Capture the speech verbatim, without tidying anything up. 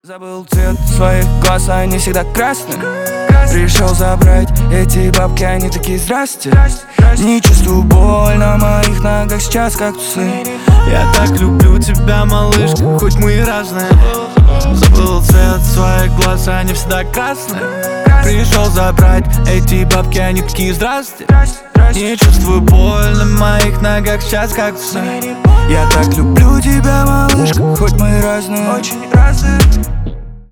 Забыл цвет своих глаз, они всегда красные. Пришел забрать эти бабки, они такие здрасте. Не чувствую боль на моих ногах сейчас, как тусы. Я так люблю тебя, малышка, хоть мы и разные. Забыл цвет своих глаз, они всегда красные. Пришел забрать эти бабки, они такие здрасте. Не чувствую боль на моих ногах сейчас, как тусы. Я так люблю тебя, малышка, хоть мы и разные, очень разные.